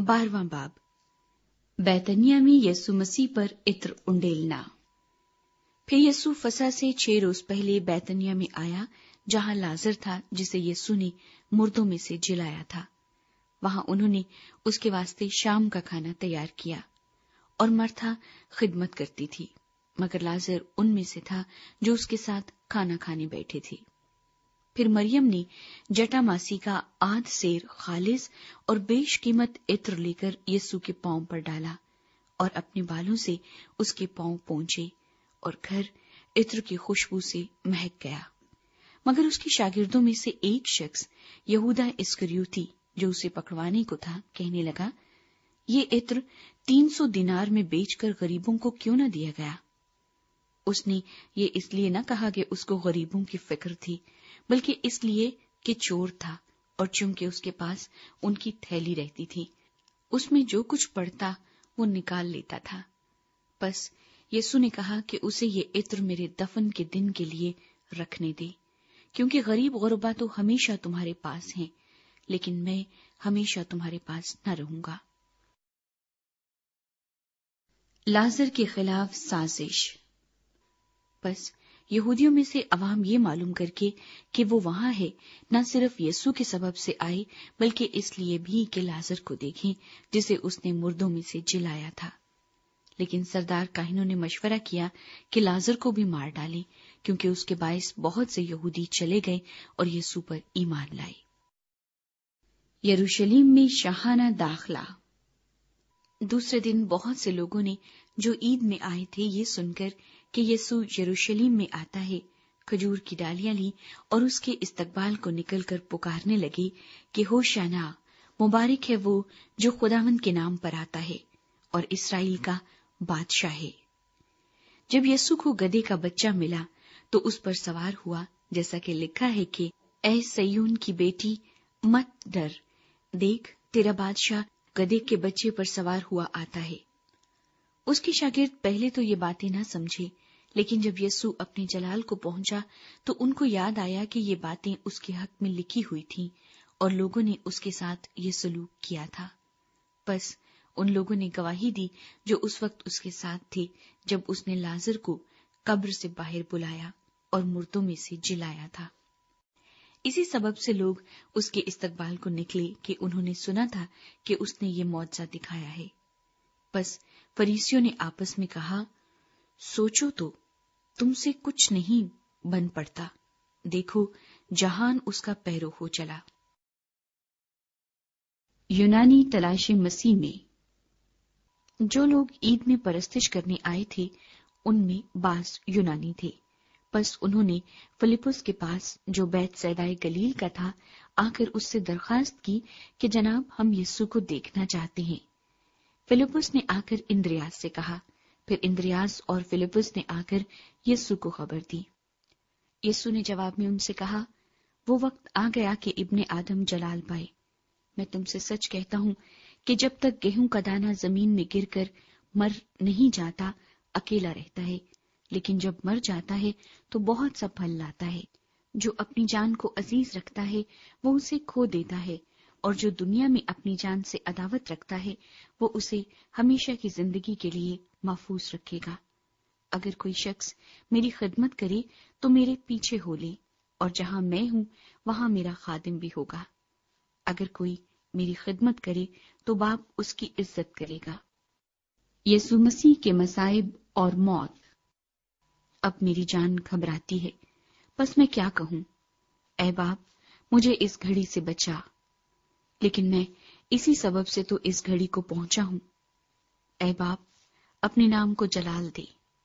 12वां बाब। बैतनिया में यीशु मसीह पर इत्र उंडेलना। फिर यीशु फसह से 6 रोज पहले बैतनिया में आया, जहां लाजर था जिसे यीशु ने मुर्दों में से जिलाया था। वहां उन्होंने उसके वास्ते शाम का खाना तैयार किया और मर्था खिदमत करती थी, मगर लाजर उनमें से था जो उसके साथ खाना खाने बैठे थे। फिर मरियम ने जटामासी का आध सेर खालिस और बेशकीमत इत्र लेकर यीशु के पांव पर डाला और अपने बालों से उसके पांव पोंछे, और घर इत्र की खुशबू से महक गया। मगर उसके शागिर्दों में से एक शख्स, यहूदा इस्करियोती, जो उसे पकड़वाने को था, कहने लगा, ये इत्र 300 दिनार में बेचकर गरीबों को क्यों न दिया गया? उसने ये इसलिए न कहा कि उसको गरीबों की फिक्र थी, बल्कि इसलिए कि चोर था, और चूंकि उसके पास उनकी थैली रहती थी, उसमें जो कुछ पड़ता वो निकाल लेता था। बस यीशु ने कहा कि उसे ये इत्र मेरे दफन के दिन के लिए रखने दे, क्योंकि गरीब गुरबा तो हमेशा तुम्हारे पास हैं, लेकिन मैं हमेशा तुम्हारे पास न रहूंगा। लाजर के खिलाफ साजिश। बस यहूदियों में से अवाम ये मालूम करके कि वो वहां है, न सिर्फ यीशु के सबब से आए, बल्कि इसलिए भी कि लाजर को देखें जिसे उसने मुर्दों में से जिलाया था। लेकिन सरदार काहिनों ने मशवरा किया कि लाजर को भी मार डालें, क्योंकि उसके बायस बहुत से यहूदी चले गए और यीशु पर ईमान लाए। यरूशलेम में शाहाना दाखला। दूसरे दिन बहुत से लोगों ने, जो ईद में आए थे, ये सुनकर कि यीशु यरूशलेम में आता है, खजूर की डालियां ली और उसके इस्तकबाल को निकलकर पुकारने लगे कि होशाना, मुबारक है वो जो खुदावंद के नाम पर आता है और इस्राएल का बादशाह है। जब यीशु को गधे का बच्चा मिला तो उस पर सवार हुआ, जैसा कि लिखा है कि ऐ सय्यून की बेटी, मत डर, देख तेरा बादशाह गधे के बच्चे पर सवार हुआ आता है। उसके शागिर्द पहले तो ये बातें न समझे, लेकिन जब यीशु अपने जलाल को पहुंचा तो उनको याद आया कि ये बातें उसके हक में लिखी हुई थीं और लोगों ने उसके साथ ये सलूक किया था। बस उन लोगों ने गवाही दी जो उस वक्त उसके साथ थे, जब उसने लाजर को कब्र से बाहर बुलाया और मुर्दों में से जिलाया था। इसी सबब से लोग उसके इस्तकबाल को निकले कि उन्होंने सुना था कि उसने ये मौजज़ा दिखाया है। बस फरीसियों ने आपस में कहा, सोचो तो, तुमसे कुछ नहीं बन पड़ता, देखो जहान उसका पैरो हो चला। यूनानी तलाशी मसीह में। जो लोग ईद में परस्तिश करने आए थे, उनमें बास यूनानी थे। बस उन्होंने फिलिपुस के पास, जो बैतसैदा गलील का था, आकर उससे दरखास्त की कि जनाब, हम यीशु को देखना चाहते हैं। फिलिपुस ने आकर इंद्रियास से कहा, फिर इंद्रियास और फिलिपुस ने आकर यीशु को खबर दी। यीशु ने जवाब में उनसे कहा, वो वक्त आ गया कि इब्ने आदम जलाल पाए। मैं तुमसे सच कहता हूं कि जब तक गेहूं का दाना जमीन में गिरकर मर नहीं जाता, अकेला रहता है, लेकिन जब मर जाता है तो बहुत सा फल लाता है। जो अपनी जान को अजीज रखता है वो उसे खो देता है, और जो दुनिया में अपनी जान से अदावत रखता है वो उसे हमेशा की जिंदगी के लिए महफूज रखेगा। अगर कोई शख्स मेरी खिदमत करे तो मेरे पीछे हो ले, और जहां मैं हूं वहां मेरा खादिम भी होगा। अगर कोई मेरी खिदमत करे तो बाप उसकी इज्जत करेगा। यीशु मसीह के मसाइब और मौत। अब मेरी जान घबराती है, बस मैं क्या कहूं? ऐ बाप, मुझे इस घड़ी से बचा। लेकिन मैं इसी सबब से तो इस घड़ी को पहुंचा हूं। ऐ बाप, अपने नाम को जलाल दे।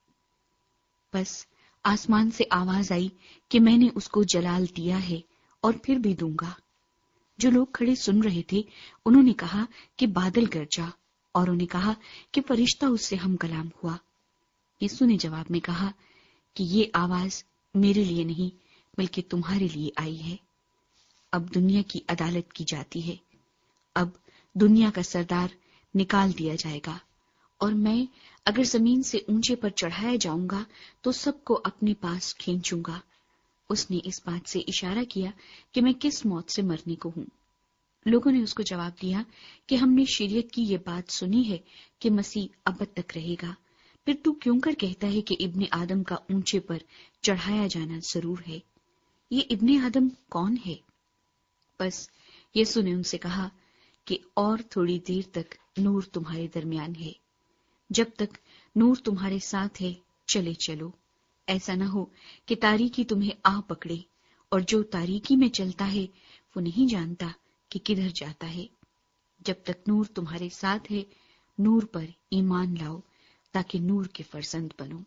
बस आसमान से आवाज आई कि मैंने उसको जलाल दिया है और फिर भी दूंगा। जो लोग खड़े सुन रहे थे, उन्होंने कहा कि बादल गरजा, और उन्हें कहा कि फरिश्ता उससे हम कलाम हुआ। यीशु ने जवाब में कहा कि ये आवाज मेरे लिए नहीं, बल्कि तुम्हारे लिए आई है। अब दुनिया की अदालत की जाती है। अब दुनिया का सरदार निकाल दिया जाएगा, और मैं अगर जमीन से ऊंचे पर चढ़ाया जाऊंगा तो सबको अपने पास खींचूंगा। उसने इस बात से इशारा किया कि मैं किस मौत से मरने को हूं। لوگوں نے اس کو جواب دیا کہ ہم نے شریعت کی یہ بات سنی ہے کہ مسیح ابد تک رہے گا، پھر تو کیوں کر کہتا ہے کہ ابن آدم کا اونچے پر چڑھایا جانا ضرور ہے؟ یہ ابن آدم کون ہے؟ بس یسوع نے ان سے کہا کہ اور تھوڑی دیر تک نور تمہارے درمیان ہے، جب تک نور تمہارے ساتھ ہے چلے چلو، ایسا نہ ہو کہ تاریکی تمہیں آ پکڑے، اور جو تاریکی میں چلتا ہے وہ نہیں جانتا کہ کدھر جاتا ہے۔ جب تک نور تمہارے ساتھ ہے نور پر ایمان لاؤ تاکہ نور کے فرزند بنو۔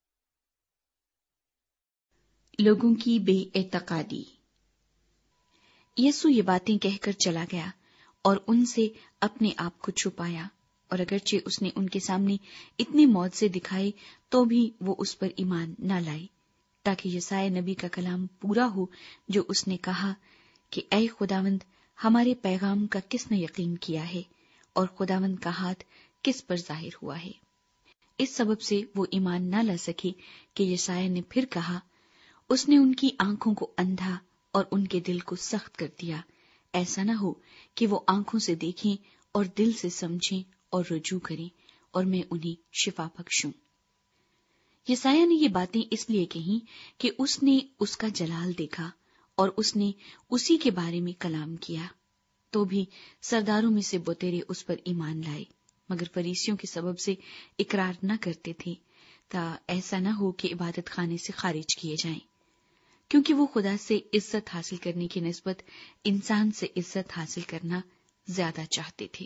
لوگوں کی بے اعتقادی۔ یسوع یہ باتیں کہہ کر چلا گیا اور ان سے اپنے آپ کو چھپایا، اور اگرچہ اس نے ان کے سامنے اتنے معجزے دکھائے تو بھی وہ اس پر ایمان نہ لائے، تاکہ یسایا نبی کا کلام پورا ہو جو اس نے کہا کہ اے خداوند، ہمارے پیغام کا کس نے یقین کیا ہے، اور خداوند کا ہاتھ کس پر ظاہر ہوا ہے۔ اس سبب سے وہ ایمان نہ لا سکے کہ یسایا نے پھر کہا، اس نے ان کی آنکھوں کو اندھا اور ان کے دل کو سخت کر دیا، ایسا نہ ہو کہ وہ آنکھوں سے دیکھیں اور دل سے سمجھیں اور رجوع کریں اور میں انہیں شفا بخشوں۔ یسایا نے یہ باتیں اس لیے کہیں کہ اس نے اس کا جلال دیکھا اور اس نے اسی کے بارے میں کلام کیا، تو بھی سرداروں میں سے بتیرے اس پر ایمان لائے، مگر فریسیوں کے سبب سے اقرار نہ کرتے تھے، تا ایسا نہ ہو کہ عبادت خانے سے خارج کیے جائیں، کیونکہ وہ خدا سے عزت حاصل کرنے کی نسبت انسان سے عزت حاصل کرنا زیادہ چاہتے تھے۔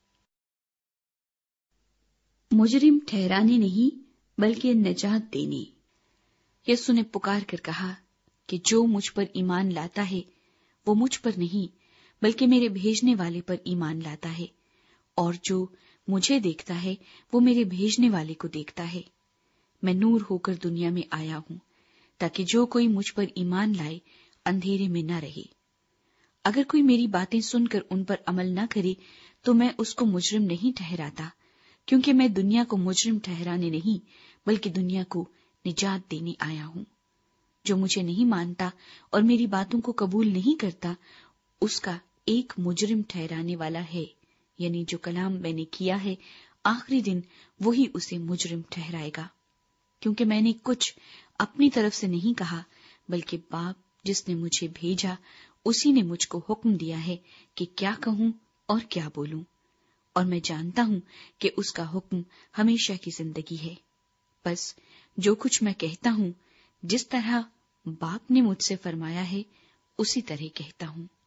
مجرم ٹھہرانے نہیں بلکہ نجات دینے۔ یسوع نے پکار کر کہا کہ جو مجھ پر ایمان لاتا ہے وہ مجھ پر نہیں بلکہ میرے بھیجنے والے پر ایمان لاتا ہے، اور جو مجھے دیکھتا ہے وہ میرے بھیجنے والے کو دیکھتا ہے۔ میں نور ہو کر دنیا میں آیا ہوں تاکہ جو کوئی مجھ پر ایمان لائے اندھیرے میں نہ رہے۔ اگر کوئی میری باتیں سن کر ان پر عمل نہ کرے تو میں اس کو مجرم نہیں ٹھہراتا، کیونکہ میں دنیا کو مجرم ٹھہرانے نہیں بلکہ دنیا کو نجات دینے آیا ہوں۔ جو مجھے نہیں مانتا اور میری باتوں کو قبول نہیں کرتا اس کا ایک مجرم ٹھہرانے والا ہے، یعنی جو کلام میں نے کیا ہے آخری دن وہی اسے مجرم ٹھہرائے گا، کیونکہ میں نے کچھ اپنی طرف سے نہیں کہا بلکہ باپ جس نے مجھے بھیجا اسی نے مجھ کو حکم دیا ہے کہ کیا کہوں اور کیا بولوں، اور میں جانتا ہوں کہ اس کا حکم ہمیشہ کی زندگی ہے۔ بس جو کچھ میں کہتا ہوں جس طرح باپ نے مجھ سے فرمایا ہے اسی طرح کہتا ہوں۔